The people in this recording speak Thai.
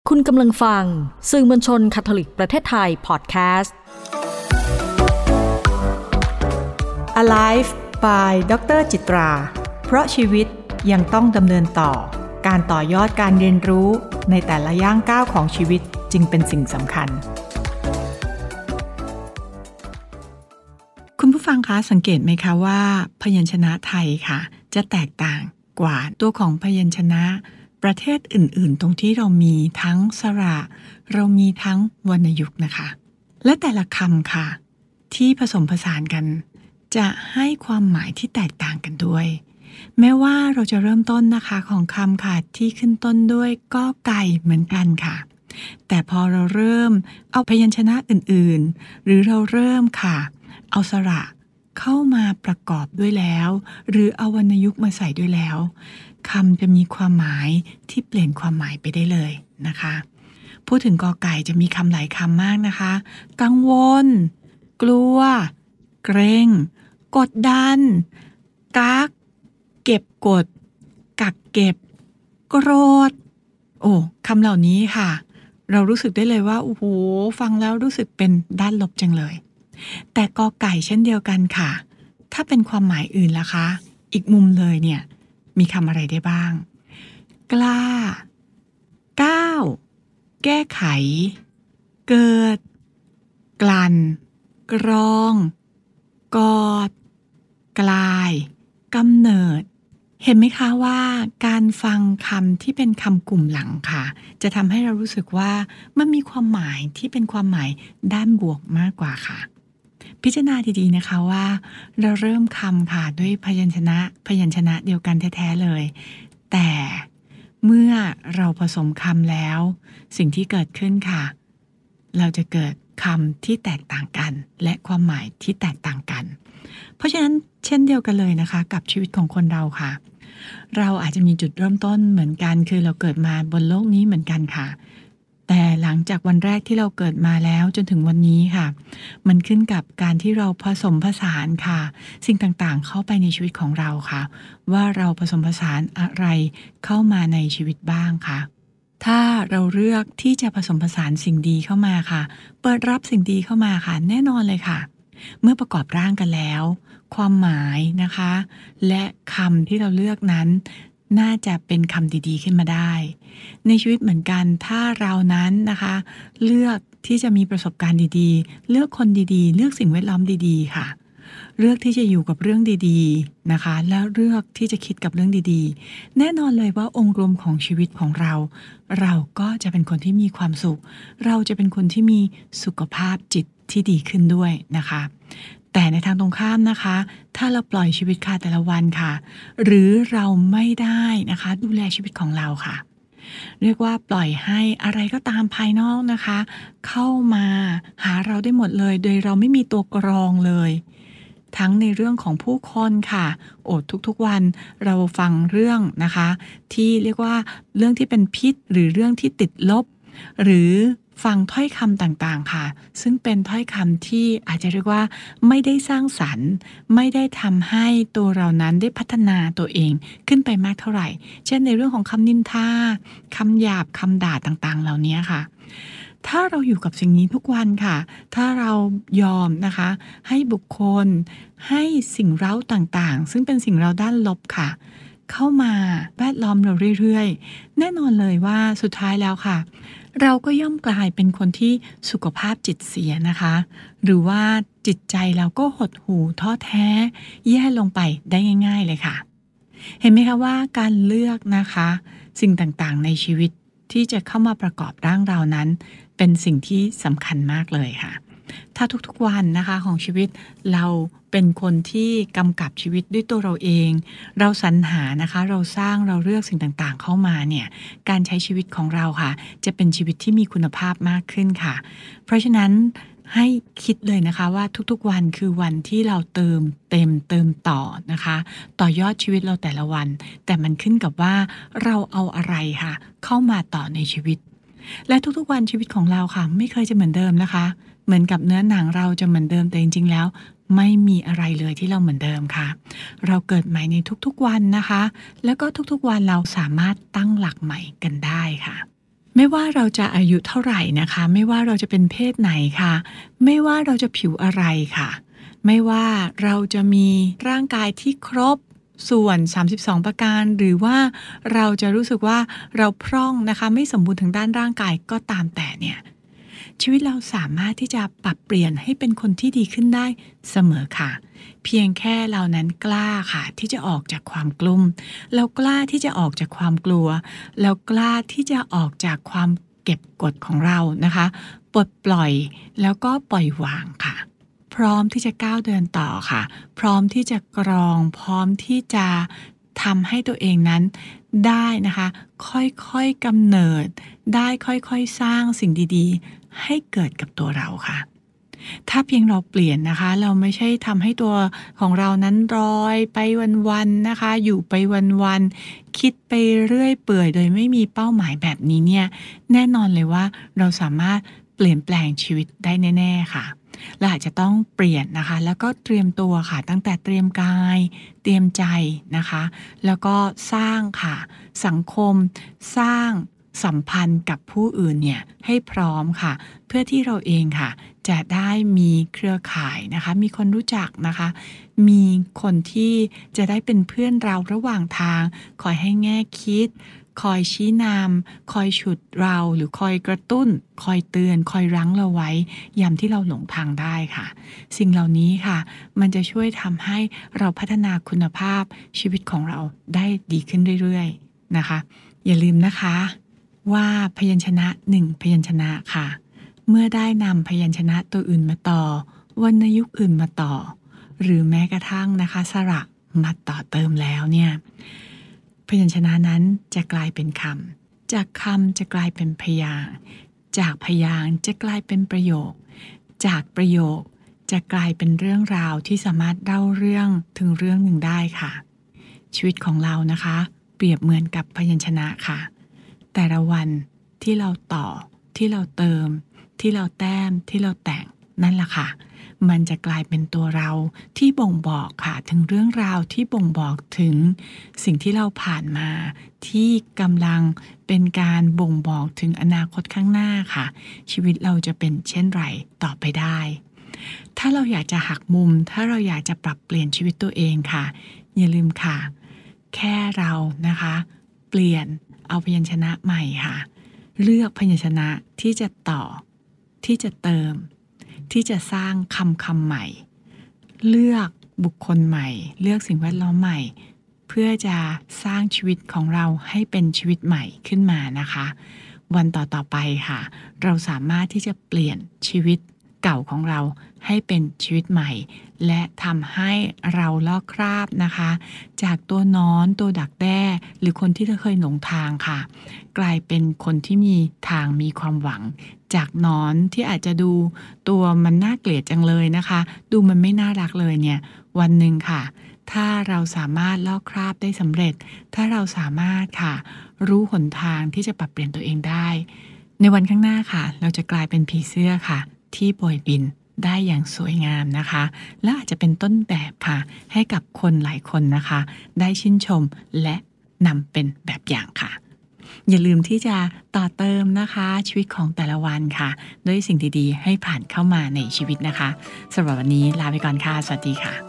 คุณกำลังฟังสื่อมวลชนคาทอลิกประเทศไทยพอดแคสต์ Alive by ดร.จิตรา เพราะชีวิตยังต้องดำเนินต่อการต่อยอดการเรียนรู้ในแต่ละย่างก้าวของชีวิตจึงเป็นสิ่งสำคัญคุณผู้ฟังคะสังเกตไหมคะว่าพยัญชนะไทยค่ะจะแตกต่างกว่าตัวของพยัญชนะประเทศอื่นๆตรงที่เรามีทั้งสระเรามีทั้งวรรณยุกต์นะคะและแต่ละคำค่ะที่ผสมผสานกันจะให้ความหมายที่แตกต่างกันด้วยแม้ว่าเราจะเริ่มต้นนะคะของคำค่ะที่ขึ้นต้นด้วยกอไก่เหมือนกันค่ะแต่พอเราเริ่มเอาพยัญชนะอื่นๆหรือเราเริ่มค่ะเอาสระเข้ามาประกอบด้วยแล้วหรือเอาวรรณยุกต์มาใส่ด้วยแล้วคำจะมีความหมายที่เปลี่ยนความหมายไปได้เลยนะคะพูดถึงกอไก่จะมีคำหลายคำมากนะคะกังวลกลัวเกรงกดดันกักเก็บกดกักเก็บโกรธโอ้คำเหล่านี้ค่ะเรารู้สึกได้เลยว่าโอ้โหฟังแล้วรู้สึกเป็นด้านลบจังเลยแต่กอไก่เช่นเดียวกันค่ะถ้าเป็นความหมายอื่นล่ะคะอีกมุมเลยเนี่ยมีคำอะไรได้บ้างกล้าก้าวแก้ไขเกิดกลั่นกรองกอดกลายกำเนิดเห็นไหมคะว่าการฟังคำที่เป็นคำกลุ่มหลังค่ะจะทำให้เรารู้สึกว่ามันมีความหมายที่เป็นความหมายด้านบวกมากกว่าค่ะพิจารณาดีๆนะคะว่าเราเริ่มคำค่ะด้วยพยัญชนะเดียวกันแท้ๆเลยแต่เมื่อเราผสมคำแล้วสิ่งที่เกิดขึ้นค่ะเราจะเกิดคำที่แตกต่างกันและความหมายที่แตกต่างกันเพราะฉะนั้นเช่นเดียวกันเลยนะคะกับชีวิตของคนเราค่ะเราอาจจะมีจุดเริ่มต้นเหมือนกันคือเราเกิดมาบนโลกนี้เหมือนกันค่ะแต่หลังจากวันแรกที่เราเกิดมาแล้วจนถึงวันนี้ค่ะมันขึ้นกับการที่เราผสมผสานค่ะสิ่งต่างๆเข้าไปในชีวิตของเราค่ะว่าเราผสมผสานอะไรเข้ามาในชีวิตบ้างค่ะถ้าเราเลือกที่จะผสมผสานสิ่งดีเข้ามาค่ะเปิดรับสิ่งดีเข้ามาค่ะแน่นอนเลยค่ะเมื่อประกอบร่างกันแล้วความหมายนะคะและคำที่เราเลือกนั้นน่าจะเป็นคำดีๆขึ้นมาได้ในชีวิตเหมือนกันถ้าเรานั้นนะคะเลือกที่จะมีประสบการณ์ดีๆเลือกคนดีๆเลือกสิ่งแวดล้อมดีๆค่ะเลือกที่จะอยู่กับเรื่องดีๆนะคะแล้วเลือกที่จะคิดกับเรื่องดีๆแน่นอนเลยว่าองค์รวมของชีวิตของเราก็จะเป็นคนที่มีความสุขเราจะเป็นคนที่มีสุขภาพจิตที่ดีขึ้นด้วยนะคะแต่ในทางตรงข้ามนะคะถ้าเราปล่อยชีวิตค่ะแต่ละวันค่ะหรือเราไม่ได้นะคะดูแลชีวิตของเราค่ะเรียกว่าปล่อยให้อะไรก็ตามภายนอกนะคะเข้ามาหาเราได้หมดเลยโดยเราไม่มีตัวกรองเลยทั้งในเรื่องของผู้คนค่ะทุกๆวันเราฟังเรื่องนะคะที่เรียกว่าเรื่องที่เป็นพิษหรือเรื่องที่ติดลบหรือฟังถ้อยคำต่างๆค่ะซึ่งเป็นถ้อยคำที่อาจจะเรียกว่าไม่ได้สร้างสรรค์ไม่ได้ทำให้ตัวเรานั้นได้พัฒนาตัวเองขึ้นไปมากเท่าไหร่เช่นในเรื่องของคำนินทาคำหยาบคำด่าต่างๆเหล่านี้ค่ะถ้าเราอยู่กับสิ่งนี้ทุกวันค่ะถ้าเรายอมนะคะให้บุคคลให้สิ่งเร้าต่างๆซึ่งเป็นสิ่งเร้าด้านลบค่ะเข้ามาแวดล้อมเราเรื่อยๆแน่นอนเลยว่าสุดท้ายแล้วค่ะเราก็ย่อมกลายเป็นคนที่สุขภาพจิตเสียนะคะหรือว่าจิตใจเราก็หดหู่ท้อแท้แย่ลงไปได้ง่ายๆเลยค่ะเห็นไหมคะว่าการเลือกนะคะสิ่งต่างๆในชีวิตที่จะเข้ามาประกอบร่างเรานั้นเป็นสิ่งที่สำคัญมากเลยค่ะถ้าทุกๆวันนะคะของชีวิตเราเป็นคนที่กำกับชีวิตด้วยตัวเราเองเราสรรหานะคะเราสร้างเราเลือกสิ่งต่างๆเข้ามาเนี่ยการใช้ชีวิตของเราค่ะจะเป็นชีวิตที่มีคุณภาพมากขึ้นค่ะเพราะฉะนั้นให้คิดเลยนะคะว่าทุกๆวันคือวันที่เราเติมต่อนะคะต่อยอดชีวิตเราแต่ละวันแต่มันขึ้นกับว่าเราเอาอะไรค่ะเข้ามาต่อในชีวิตและทุกๆวันชีวิตของเราค่ะไม่เคยจะเหมือนเดิมนะคะเหมือนกับเนื้อหนังเราจะเหมือนเดิมแต่จริงๆแล้วไม่มีอะไรเลยที่เราเหมือนเดิมค่ะเราเกิดใหม่ในทุกๆวันนะคะแล้วก็ทุกๆวันเราสามารถตั้งหลักใหม่กันได้ค่ะไม่ว่าเราจะอายุเท่าไหร่นะคะไม่ว่าเราจะเป็นเพศไหนค่ะไม่ว่าเราจะผิวอะไรค่ะไม่ว่าเราจะมีร่างกายที่ครบส่วน32ประการหรือว่าเราจะรู้สึกว่าเราพร่องนะคะไม่สมบูรณ์ทางด้านร่างกายก็ตามแต่เนี่ยชีวิตเราสามารถที่จะปรับเปลี่ยนให้เป็นคนที่ดีขึ้นได้เสมอค่ะเพียงแค่เรานั้นกล้าค่ะที่จะออกจากความกลุ้มเรากล้าที่จะออกจากความกลัวเรากล้าที่จะออกจากความเก็บกดของเรานะคะปลดปล่อยแล้วก็ปล่อยวางค่ะพร้อมที่จะก้าวเดินต่อค่ะพร้อมที่จะกรองพร้อมที่จะทำให้ตัวเองนั้นได้นะคะค่อยๆกำเนิดได้ค่อยๆสร้างสิ่งดีๆให้เกิดกับตัวเราค่ะถ้าเพียงเราเปลี่ยนนะคะเราไม่ใช่ทำให้ตัวของเรานั้นลอยไปวันๆนะคะอยู่ไปวันๆคิดไปเรื่อยเปื่อยโดยไม่มีเป้าหมายแบบนี้เนี่ยแน่นอนเลยว่าเราสามารถเปลี่ยนแปลงชีวิตได้แน่ๆค่ะเราอาจจะต้องเปลี่ยนนะคะแล้วก็เตรียมตัวค่ะตั้งแต่เตรียมกายเตรียมใจนะคะแล้วก็สร้างค่ะสังคมสร้างสัมพันธ์กับผู้อื่นเนี่ยให้พร้อมค่ะเพื่อที่เราเองค่ะจะได้มีเครือข่ายนะคะมีคนรู้จักนะคะมีคนที่จะได้เป็นเพื่อนเราระหว่างทางคอยให้แง่คิดคอยชี้นำคอยฉุดเราหรือคอยกระตุ้นคอยเตือนคอยรั้งเราไว้ยามที่เราหลงทางได้ค่ะสิ่งเหล่านี้ค่ะมันจะช่วยทำให้เราพัฒนาคุณภาพชีวิตของเราได้ดีขึ้นเรื่อยๆนะคะอย่าลืมนะคะว่าพยัญชนะ1พยัญชนะค่ะเมื่อได้นำพยัญชนะตัวอื่นมาต่อวรรณยุกต์อื่นมาต่อหรือแม้กระทั่งนะคะสระมาต่อเติมแล้วเนี่ยพยัญชนะนั้นจะกลายเป็นคำจากคำจะกลายเป็นพยางค์จากพยางค์จะกลายเป็นประโยคจากประโยคจะกลายเป็นเรื่องราวที่สามารถเล่าเรื่องถึงเรื่องหนึ่งได้ค่ะชีวิตของเรานะคะเปรียบเหมือนกับพยัญชนะค่ะแต่ละวันที่เราต่อที่เราเติมที่เราแต้มที่เราแต่งนั่นแหละค่ะมันจะกลายเป็นตัวเราที่บ่งบอกค่ะถึงเรื่องราวที่บ่งบอกถึงสิ่งที่เราผ่านมาที่กำลังเป็นการบ่งบอกถึงอนาคตข้างหน้าค่ะชีวิตเราจะเป็นเช่นไรต่อไปได้ถ้าเราอยากจะหักมุมถ้าเราอยากจะปรับเปลี่ยนชีวิตตัวเองค่ะอย่าลืมค่ะแค่เรานะคะเปลี่ยนเอาพยัญชนะใหม่ค่ะเลือกพยัญชนะที่จะต่อที่จะเติมที่จะสร้างคำใหม่เลือกบุคคลใหม่เลือกสิ่งแวดล้อมใหม่เพื่อจะสร้างชีวิตของเราให้เป็นชีวิตใหม่ขึ้นมานะคะวันต่อไปค่ะเราสามารถที่จะเปลี่ยนชีวิตเก่าของเราให้เป็นชีวิตใหม่และทำให้เราลอกคราบนะคะจากตัวหนอนตัวดักแด้หรือคนที่เคยหลงทางค่ะกลายเป็นคนที่มีทางมีความหวังจากหนอนที่อาจจะดูตัวมันน่าเกลียดจังเลยนะคะดูมันไม่น่ารักเลยเนี่ยวันหนึ่งค่ะถ้าเราสามารถลอกคราบได้สำเร็จถ้าเราสามารถค่ะรู้หนทางที่จะปรับเปลี่ยนตัวเองได้ในวันข้างหน้าค่ะเราจะกลายเป็นผีเสื้อค่ะที่โบยบินได้อย่างสวยงามนะคะและอาจจะเป็นต้นแบบค่ะให้กับคนหลายคนนะคะได้ชื่นชมและนำเป็นแบบอย่างค่ะอย่าลืมที่จะต่อเติมนะคะชีวิตของแต่ละวันค่ะด้วยสิ่งดีๆให้ผ่านเข้ามาในชีวิตนะคะสำหรับวันนี้ลาไปก่อนค่ะสวัสดีค่ะ